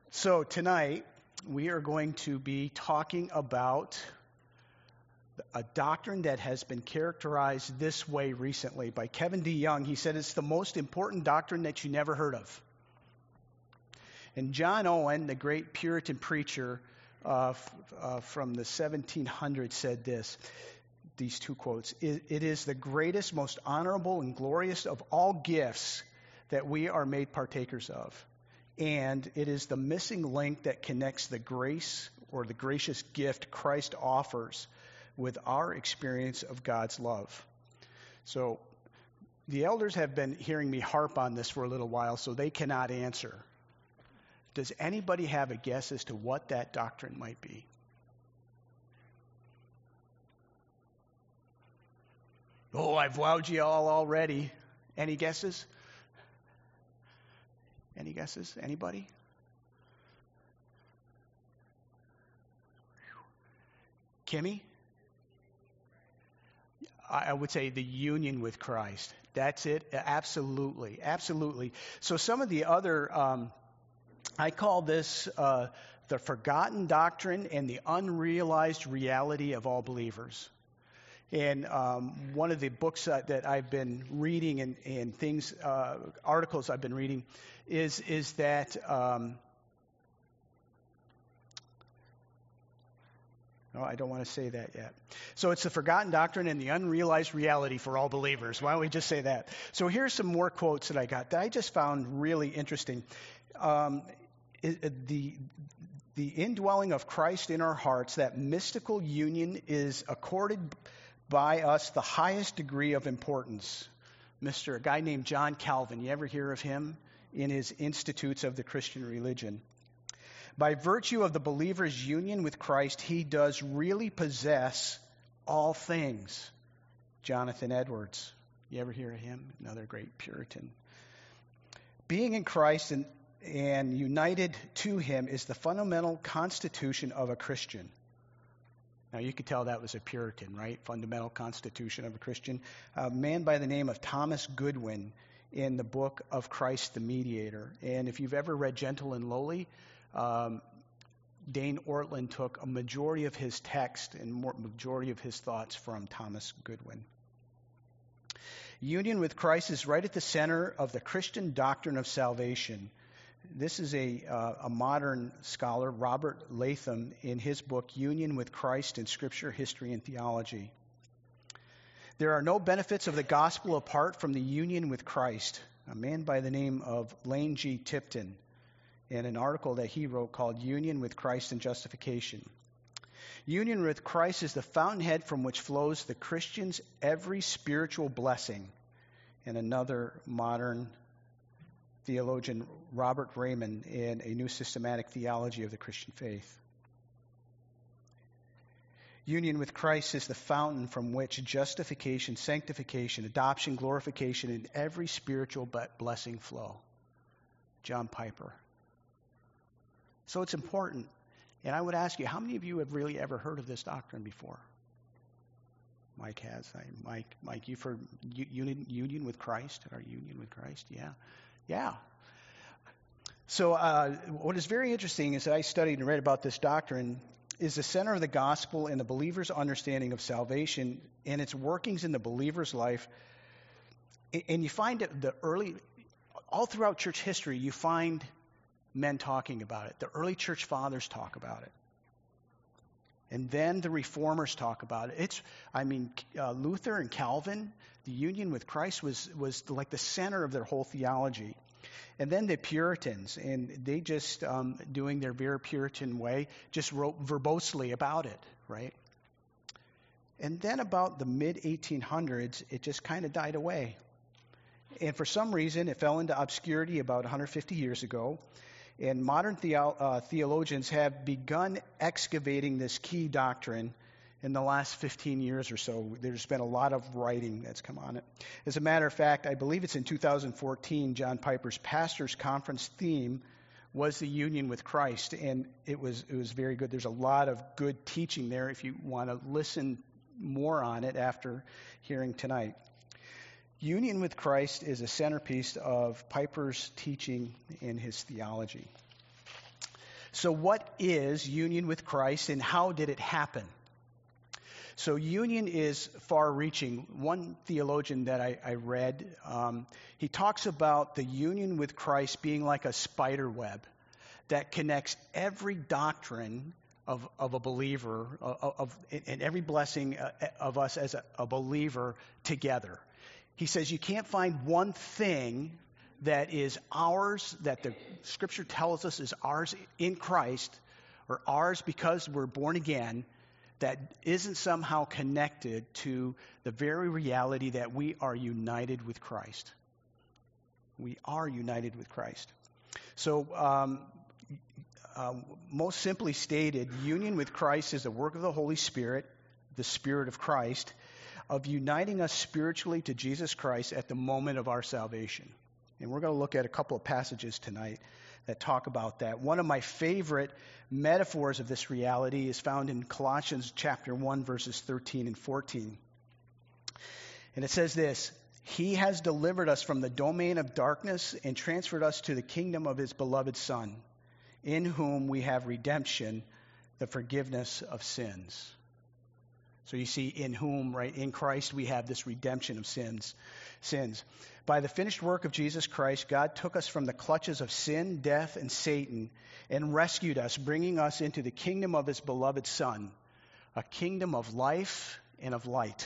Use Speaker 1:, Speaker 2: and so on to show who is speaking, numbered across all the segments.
Speaker 1: So tonight we are going to be talking about a doctrine that has been characterized this way recently by Kevin DeYoung. He said it's the most important doctrine that you never heard of. And John Owen, the great Puritan preacher from the 1700s, said these two quotes: "It is the greatest, most honorable, and glorious of all gifts that we are made partakers of. And it is the missing link that connects the grace or the gracious gift Christ offers with our experience of God's love." So the elders have been hearing me harp on this for a little while, so they cannot answer. Does anybody have a guess as to what that doctrine might be? Oh, I've wowed you all already. Any guesses? Any guesses? Anybody? Kimmy? I would say the union with Christ. That's it. Absolutely. Absolutely. So some of the other, I call this the forgotten doctrine and the unrealized reality of all believers. And one of the books that I've been reading and things, articles I've been reading, is that no, I don't want to say that yet. So it's the forgotten doctrine and the unrealized reality for all believers. Why don't we just say that? So here's some more quotes that I got that I just found really interesting. The indwelling of Christ in our hearts, that mystical union, is accorded by us the highest degree of importance. A guy named John Calvin, you ever hear of him? In his Institutes of the Christian Religion. By virtue of the believer's union with Christ, he does really possess all things. Jonathan Edwards, you ever hear of him? Another great Puritan. Being in Christ and united to him is the fundamental constitution of a Christian. Now, you could tell that was a Puritan, right? Fundamental constitution of a Christian. A man by the name of Thomas Goodwin in the book of Christ the Mediator. And if you've ever read Gentle and Lowly, Dane Ortlund took a majority of his text and majority of his thoughts from Thomas Goodwin. Union with Christ is right at the center of the Christian doctrine of salvation. This is a modern scholar, Robert Latham, in his book, Union with Christ in Scripture, History, and Theology. There are no benefits of the gospel apart from the union with Christ. A man by the name of Lane G. Tipton, in an article that he wrote called Union with Christ and Justification. Union with Christ is the fountainhead from which flows the Christian's every spiritual blessing. And another modern theologian, Robert Raymond, in A New Systematic Theology of the Christian Faith. Union with Christ is the fountain from which justification, sanctification, adoption, glorification, and every spiritual blessing flow. John Piper. So it's important. And I would ask you, how many of you have really ever heard of this doctrine before? Mike has. Mike, you've heard union with Christ? Our union with Christ? Yeah. So what is very interesting is that I studied and read about this doctrine is the center of the gospel and the believer's understanding of salvation and its workings in the believer's life. And you find it all throughout church history, you find men talking about it. The early church fathers talk about it. And then the reformers talk about it. Luther and Calvin, the union with Christ was like the center of their whole theology. And then the Puritans, and they just, doing their very Puritan way, just wrote verbosely about it, right? And then about the mid-1800s, it just kind of died away. And for some reason, it fell into obscurity about 150 years ago. And modern theologians have begun excavating this key doctrine in the last 15 years or so. There's been a lot of writing that's come on it. As a matter of fact, I believe it's in 2014, John Piper's Pastors Conference theme was the union with Christ, and it was very good. There's a lot of good teaching there if you want to listen more on it after hearing tonight. Union with Christ is a centerpiece of Piper's teaching in his theology. So what is union with Christ and how did it happen? So union is far-reaching. One theologian that I read, he talks about the union with Christ being like a spider web that connects every doctrine of a believer, and every blessing of us as a believer together. He says you can't find one thing that is ours, that the Scripture tells us is ours in Christ, or ours because we're born again, that isn't somehow connected to the very reality that we are united with Christ. We are united with Christ. So, most simply stated, union with Christ is the work of the Holy Spirit, the Spirit of Christ, of uniting us spiritually to Jesus Christ at the moment of our salvation. And we're going to look at a couple of passages tonight that talk about that. One of my favorite metaphors of this reality is found in Colossians chapter 1, verses 13 and 14. And it says this: He has delivered us from the domain of darkness and transferred us to the kingdom of His beloved Son, in whom we have redemption, the forgiveness of sins. So you see, in whom, right, in Christ, we have this redemption of sins. By the finished work of Jesus Christ, God took us from the clutches of sin, death, and Satan and rescued us, bringing us into the kingdom of His beloved Son, a kingdom of life and of light.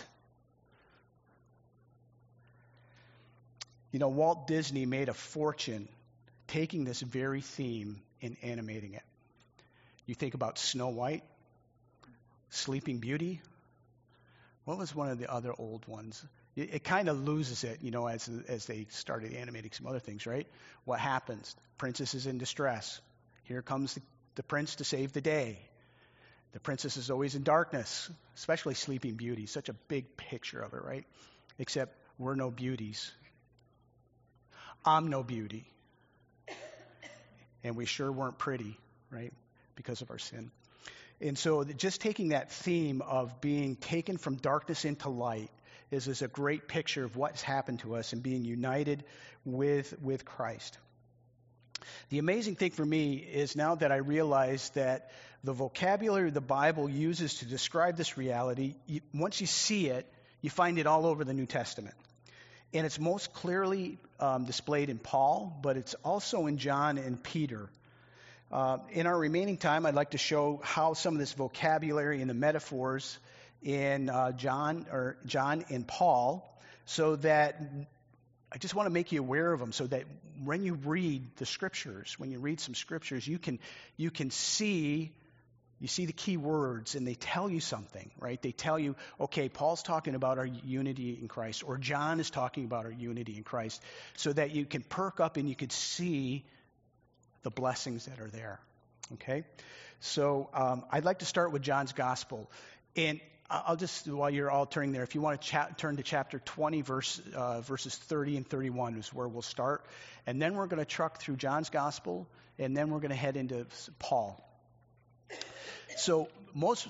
Speaker 1: You know, Walt Disney made a fortune taking this very theme and animating it. You think about Snow White, Sleeping Beauty. What was one of the other old ones? It kind of loses it, you know, as they started animating some other things, right? What happens? Princess is in distress. Here comes the prince to save the day. The princess is always in darkness, especially Sleeping Beauty. Such a big picture of it, right? Except we're no beauties. I'm no beauty. And we sure weren't pretty, right? Because of our sin. And so just taking that theme of being taken from darkness into light is a great picture of what's happened to us and being united with Christ. The amazing thing for me is now that I realize that the vocabulary the Bible uses to describe this reality, once you see it, you find it all over the New Testament. And it's most clearly displayed in Paul, but it's also in John and Peter. In our remaining time, I'd like to show how some of this vocabulary and the metaphors in John and Paul, so that I just want to make you aware of them, so that when you read the Scriptures, when you read some Scriptures, you can see. You see the key words, and they tell you something, right? They tell you, okay, Paul's talking about our unity in Christ, or John is talking about our unity in Christ, so that you can perk up and you can see the blessings that are there, okay? So I'd like to start with John's Gospel. And I'll just, while you're all turning there, if you want to turn to chapter 20, verses 30 and 31 is where we'll start. And then we're going to truck through John's Gospel, and then we're going to head into Paul. So most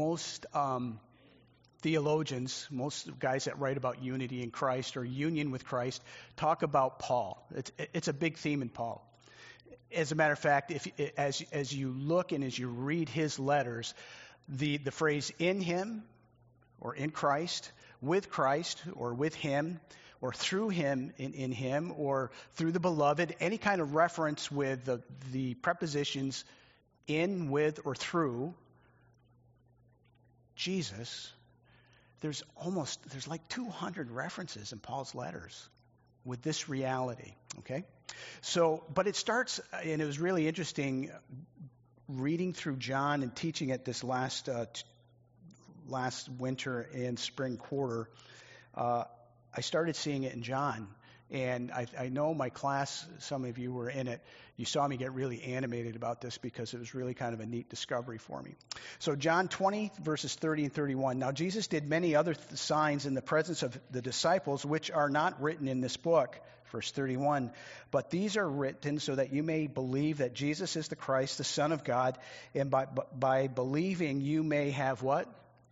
Speaker 1: theologians, most guys that write about unity in Christ or union with Christ, talk about Paul. It's a big theme in Paul. As a matter of fact, as you look and as you read his letters, the phrase "in him" or "in Christ," "with Christ" or "with him," or "through him," in him, or "through the beloved," any kind of reference with the prepositions "in," "with," or "through" Jesus, there's like 200 references in Paul's letters with this reality, okay? So, but it starts, and it was really interesting reading through John and teaching it this last winter and spring quarter. I started seeing it in John. And I know my class, some of you were in it, you saw me get really animated about this because it was really kind of a neat discovery for me. So John 20, verses 30 and 31. Now Jesus did many other signs in the presence of the disciples, which are not written in this book, verse 31. But these are written so that you may believe that Jesus is the Christ, the Son of God, and by believing you may have what?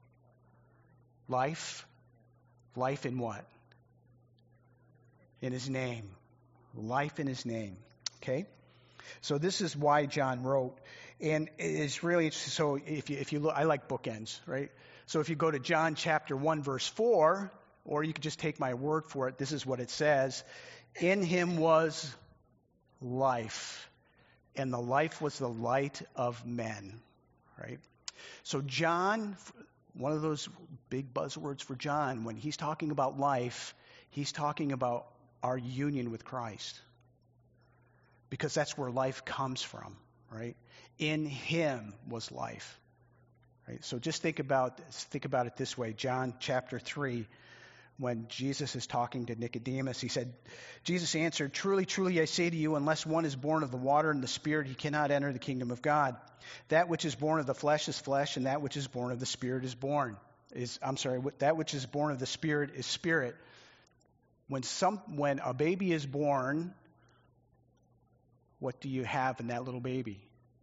Speaker 1: Life. Life in what? In his name. Life in his name. Okay? So this is why John wrote. And it's really, so if you look, I like bookends, right? So if you go to John chapter 1, verse 4, or you could just take my word for it, this is what it says. In him was life, and the life was the light of men, right? So John, one of those big buzzwords for John, when he's talking about life, he's talking about our union with Christ. Because that's where life comes from, right? In him was life, right? So just think about it this way. John chapter 3, when Jesus is talking to Nicodemus, he said, Jesus answered, truly, truly, I say to you, unless one is born of the water and the Spirit, he cannot enter the kingdom of God. That which is born of the flesh is flesh, and that which is born of the Spirit that which is born of the Spirit is spirit. When a baby is born, what do you have in that little baby?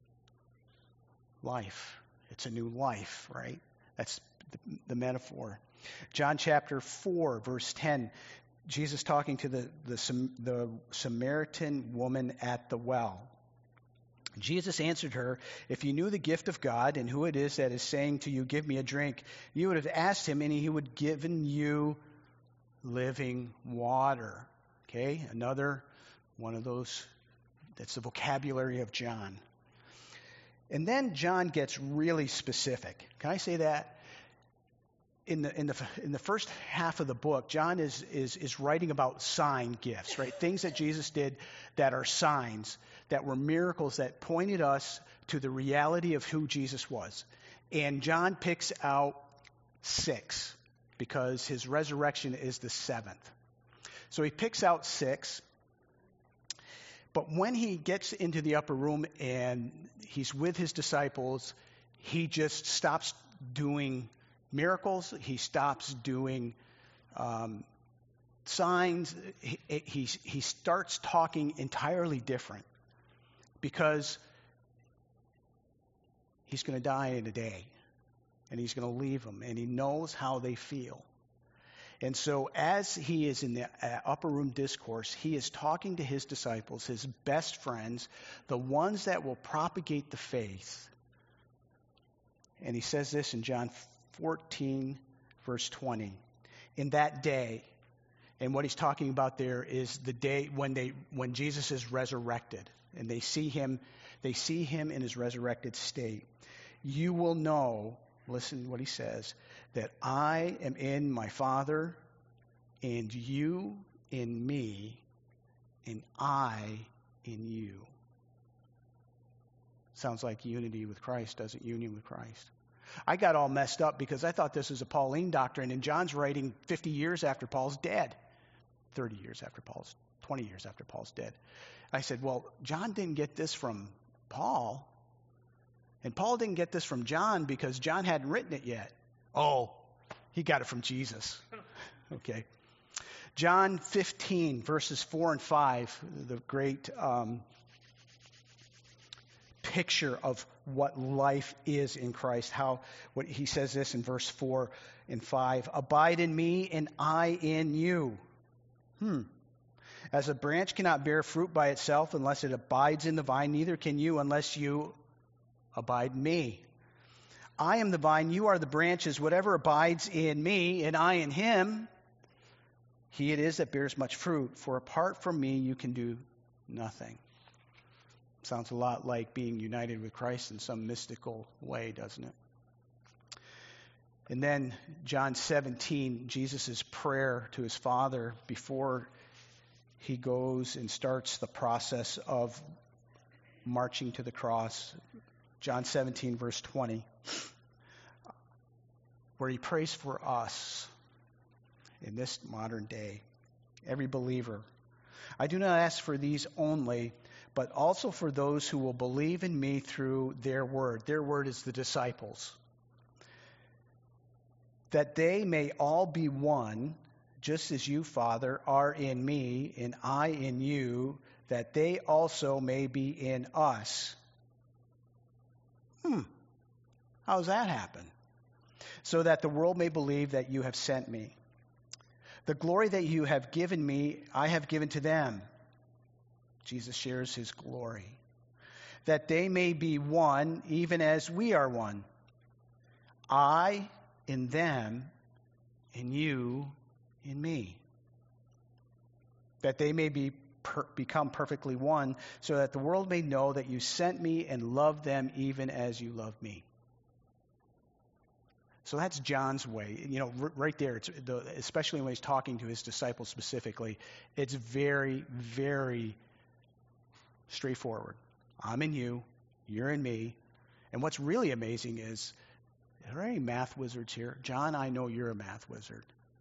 Speaker 1: Life. It's a new life, right? That's the metaphor. John chapter 4, verse 10, Jesus talking to the Samaritan woman at the well. Jesus answered her, if you knew the gift of God and who it is that is saying to you, give me a drink, you would have asked him and he would have given you living water. Okay, another one of those. That's the vocabulary of John. And then John gets really specific. Can I say that? In the first half of the book, John is writing about sign gifts, right? Things that Jesus did that are signs, that were miracles that pointed us to the reality of who Jesus was. And John picks out 6 because his resurrection is the 7th. So he picks out 6. But when he gets into the upper room and he's with his disciples, he just stops doing miracles. He stops doing signs. He starts talking entirely different because he's going to die in a day and he's going to leave them and he knows how they feel. And so as he is in the upper room discourse, he is talking to his disciples, his best friends, the ones that will propagate the faith. And he says this in John 14, verse 20. In that day, and what he's talking about there is the day when Jesus is resurrected, and they see him in his resurrected state. You will know, listen to what he says, that I am in my Father, and you in me, and I in you. Sounds like unity with Christ, doesn't union with Christ? I got all messed up because I thought this was a Pauline doctrine, and John's writing 50 years after Paul's dead. 30 years after 20 years after Paul's dead. I said, well, John didn't get this from Paul, and Paul didn't get this from John because John hadn't written it yet. Oh, he got it from Jesus. Okay. John 15, verses 4 and 5, the great picture of what life is in Christ. What he says this in verse 4 and 5. Abide in me and I in you. As a branch cannot bear fruit by itself unless it abides in the vine, neither can you unless you abide in me. I am the vine, you are the branches. Whatever abides in me and I in him, he it is that bears much fruit. For apart from me, you can do nothing. Sounds a lot like being united with Christ in some mystical way, doesn't it? And then John 17, Jesus' prayer to his Father before he goes and starts the process of marching to the cross. John 17, verse 20, where he prays for us in this modern day, every believer. I do not ask for these only, but also for those who will believe in me through their word. Their word is the disciples. That they may all be one, just as you, Father, are in me, and I in you, that they also may be in us. How does that happen? So that the world may believe that you have sent me. The glory that you have given me, I have given to them. Jesus shares his glory. that they may be one, even as we are one. I in them, and you in me. That they may become perfectly one, so that the world may know that you sent me and loved them even as you loved me. So that's John's way. Right there, especially when he's talking to his disciples specifically, it's very, very straightforward. I'm in you, you're in me. And what's really amazing is, are there any math wizards here? John, I know you're a math wizard.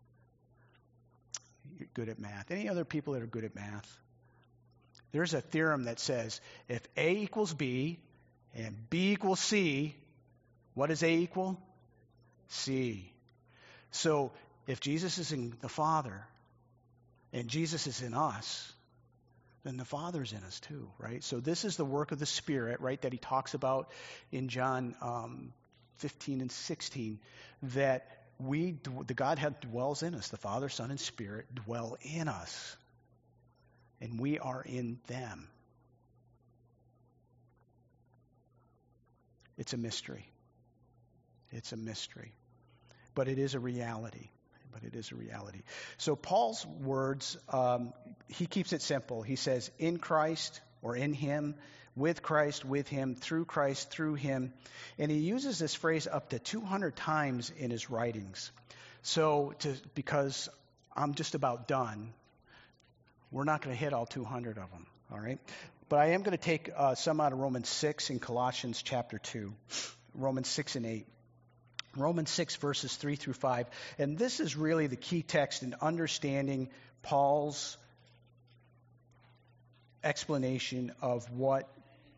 Speaker 1: You're good at math. Any other people that are good at math? There's a theorem that says if A equals B and B equals C, what does A equal? C. So if Jesus is in the Father and Jesus is in us, then the Father's in us too, right? So this is the work of the Spirit, right, that he talks about in John 15 and 16, that the Godhead dwells in us. The Father, Son, and Spirit dwell in us, and we are in them. It's a mystery. It's a mystery. But it is a reality. So Paul's words, he keeps it simple. He says, in Christ, or in him, with him, through Christ, through him. And he uses this phrase up to 200 times in his writings. Because I'm just about done, we're not going to hit all 200 of them, all right? But I am going to take some out of Romans 6 and Colossians chapter 2, Romans 6 and 8. Romans 6, verses 3 through 5. And this is really the key text in understanding Paul's explanation of what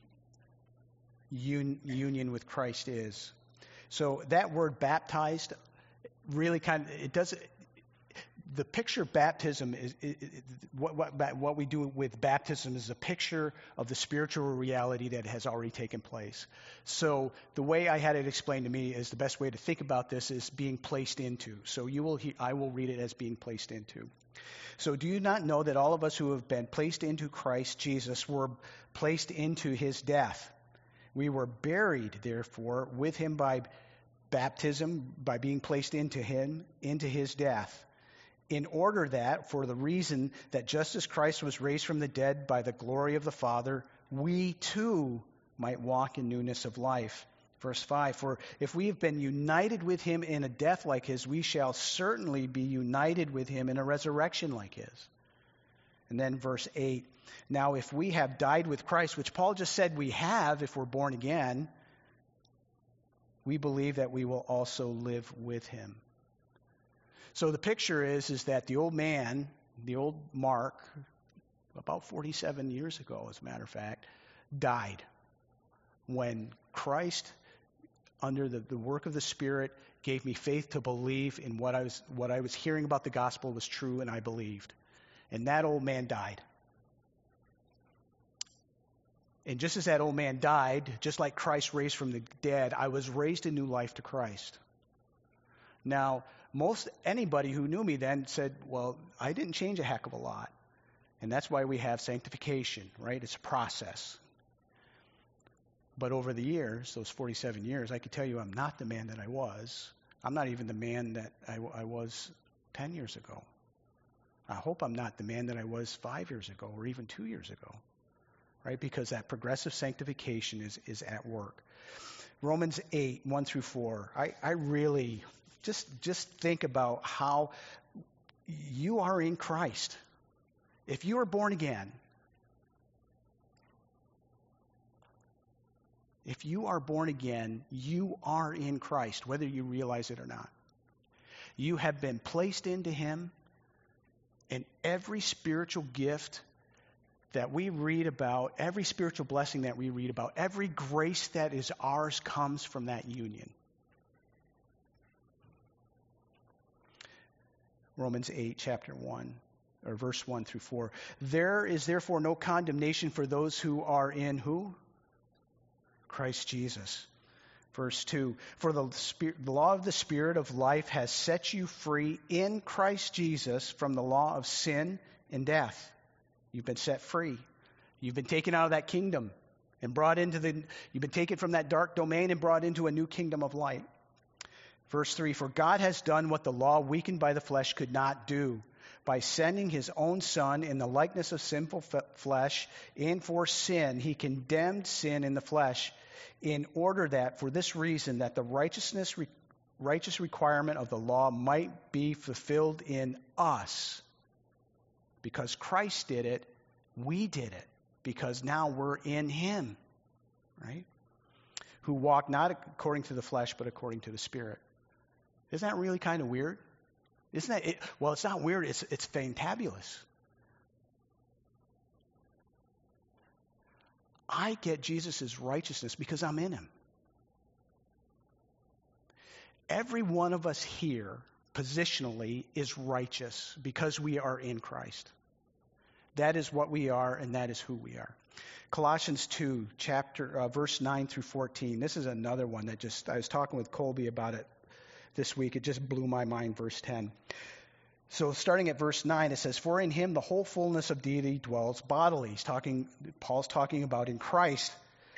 Speaker 1: union with Christ is. So that word baptized really the picture of baptism is what we do with baptism is a picture of the spiritual reality that has already taken place. So the way I had it explained to me is the best way to think about this is being placed into. So I will read it as being placed into. So do you not know that all of us who have been placed into Christ Jesus were placed into his death? We were buried, therefore, with him by baptism, by being placed into him, into his death, in order that, for the reason that just as Christ was raised from the dead by the glory of the Father, we too might walk in newness of life. Verse 5, for if we have been united with him in a death like his, we shall certainly be united with him in a resurrection like his. And then verse 8, now if we have died with Christ, which Paul just said we have if we're born again, we believe that we will also live with him. So the picture is that the old man, the old Mark, about 47 years ago, as a matter of fact, died when Christ, under the work of the Spirit, gave me faith to believe in what I was hearing about the gospel was true, and I believed. And that old man died. And just as that old man died, just like Christ raised from the dead, I was raised in new life to Christ. Now, anybody who knew me then said, well, I didn't change a heck of a lot. And that's why we have sanctification, right? It's a process. But over the years, those 47 years, I can tell you I'm not the man that I was. I'm not even the man that I was 10 years ago. I hope I'm not the man that I was 5 years ago or even 2 years ago, right? Because that progressive sanctification is at work. Romans 8, 1 through 4. I really just think about how you are in Christ. If you are born again, you are in Christ, whether you realize it or not. You have been placed into him, and every spiritual gift that we read about, every spiritual blessing that we read about, every grace that is ours comes from that union. Romans 8, chapter 1, or verse 1 through 4. There is therefore no condemnation for those who are in who? Christ Jesus. Verse 2, for the law of the Spirit of life has set you free in Christ Jesus from the law of sin and death. You've been set free. You've been taken out of that kingdom. and you've been taken from that dark domain and brought into a new kingdom of light. Verse 3, for God has done what the law weakened by the flesh could not do, by sending his own Son in the likeness of sinful flesh, and for sin, he condemned sin in the flesh, in order that, for this reason, that the righteous requirement of the law might be fulfilled in us. Because Christ did it, we did it, because now we're in him, right? Who walk not according to the flesh, but according to the Spirit. Isn't that really kind of weird? Isn't that it? Well, it's not weird, it's fantabulous. I get Jesus' righteousness because I'm in him. Every one of us here, positionally, is righteous because we are in Christ. That is what we are, and that is who we are. Colossians 2, verse 9 through 14. This is another one that I was talking with Colby about it this week. It just blew my mind, verse 10. So starting at verse 9, it says, for in him the whole fullness of deity dwells bodily. Paul's talking about in Christ.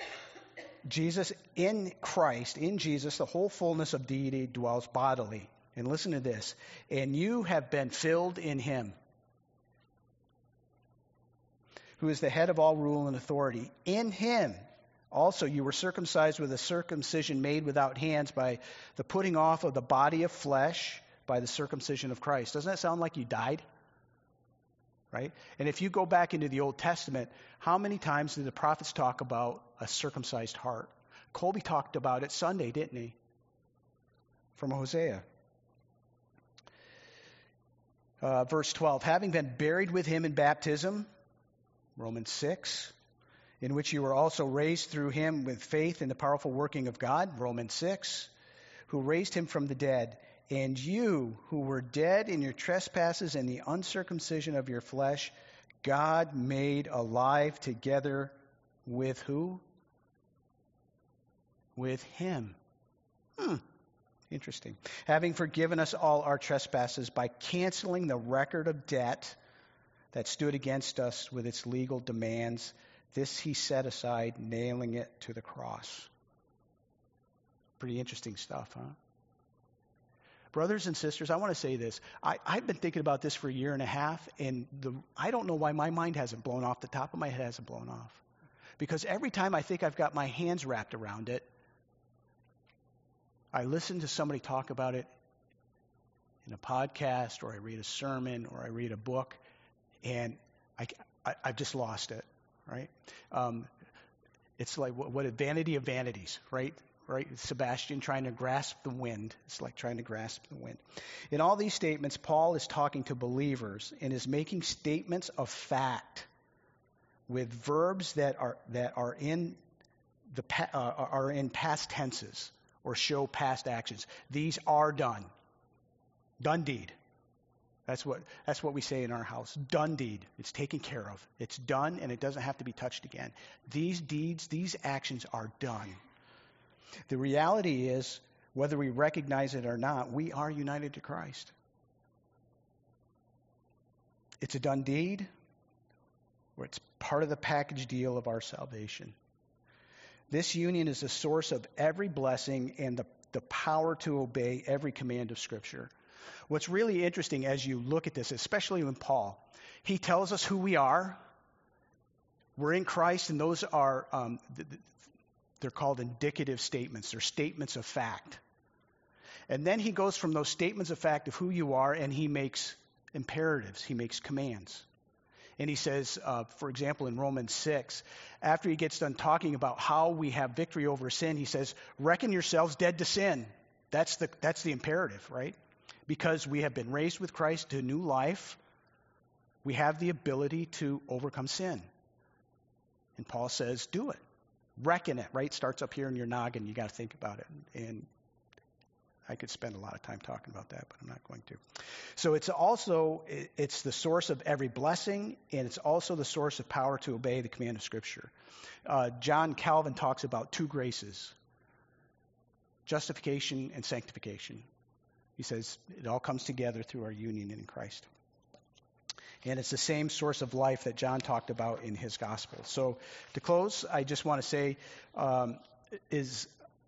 Speaker 1: In Jesus, the whole fullness of deity dwells bodily. And listen to this. And you have been filled in him, who is the head of all rule and authority. In him also you were circumcised with a circumcision made without hands by the putting off of the body of flesh by the circumcision of Christ. Doesn't that sound like you died? Right? And if you go back into the Old Testament, how many times did the prophets talk about a circumcised heart? Colby talked about it Sunday, didn't he? From Hosea. Verse 12, having been buried with him in baptism, Romans 6, in which you were also raised through him with faith in the powerful working of God, Romans 6, who raised him from the dead. And you, who were dead in your trespasses and the uncircumcision of your flesh, God made alive together with who? With him. Interesting. Having forgiven us all our trespasses by canceling the record of debt that stood against us with its legal demands, this he set aside, nailing it to the cross. Pretty interesting stuff, huh? Brothers and sisters, I want to say this. I've been thinking about this for a year and a half, and I don't know why my mind hasn't blown off. The top of my head hasn't blown off. Because every time I think I've got my hands wrapped around it, I listen to somebody talk about it in a podcast, or I read a sermon, or I read a book, and I've just lost it, right? It's like what a vanity of vanities, right? Right? Sebastian trying to grasp the wind. It's like trying to grasp the wind. In all these statements, Paul is talking to believers and is making statements of fact with verbs that are in past tenses or show past actions. These are done. Done deed. That's what we say in our house. Done deed. It's taken care of. It's done, and it doesn't have to be touched again. These deeds, these actions are done. The reality is, whether we recognize it or not, we are united to Christ. It's a done deed, or it's part of the package deal of our salvation. This union is the source of every blessing and the power to obey every command of Scripture. What's really interesting as you look at this, especially in Paul, he tells us who we are. We're in Christ, and those are they're called indicative statements. They're statements of fact. And then he goes from those statements of fact of who you are, and he makes imperatives. He makes commands. And he says, for example, in Romans 6, after he gets done talking about how we have victory over sin, he says, reckon yourselves dead to sin. That's the imperative, right? Because we have been raised with Christ to new life, we have the ability to overcome sin. And Paul says, do it. Reckon it, right? Starts up here in your noggin. You got to think about it. And I could spend a lot of time talking about that, but I'm not going to. So it's the source of every blessing, and it's also the source of power to obey the command of Scripture. John Calvin talks about two graces, justification and sanctification. He says it all comes together through our union in Christ. And it's the same source of life that John talked about in his gospel. So to close, I just want to say is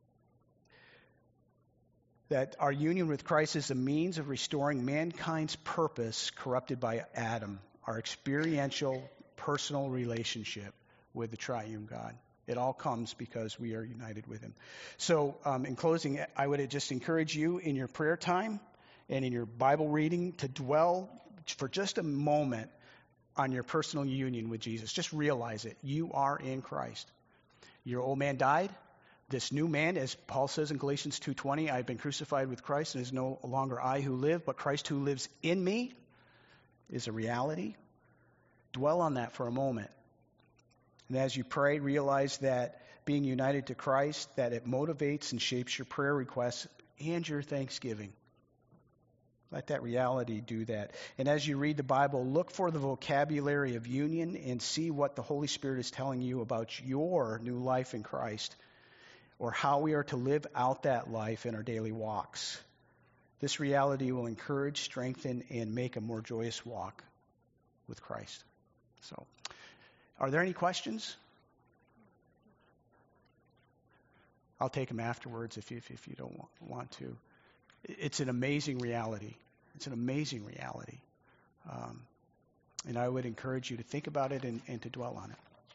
Speaker 1: that our union with Christ is a means of restoring mankind's purpose corrupted by Adam, our experiential, personal relationship with the triune God. It all comes because we are united with him. So in closing, I would just encourage you in your prayer time and in your Bible reading to dwell for just a moment on your personal union with Jesus. Just realize it. You are in Christ. Your old man died. This new man, as Paul says in Galatians 2:20, I've been crucified with Christ, and it is no longer I who live, but Christ who lives in me is a reality. Dwell on that for a moment. And as you pray, realize that being united to Christ, that it motivates and shapes your prayer requests and your thanksgiving. Let that reality do that. And as you read the Bible, look for the vocabulary of union and see what the Holy Spirit is telling you about your new life in Christ, or how we are to live out that life in our daily walks. This reality will encourage, strengthen, and make a more joyous walk with Christ. So, are there any questions? I'll take them afterwards if you don't want to. It's an amazing reality. It's an amazing reality. And I would encourage you to think about it and to dwell on it.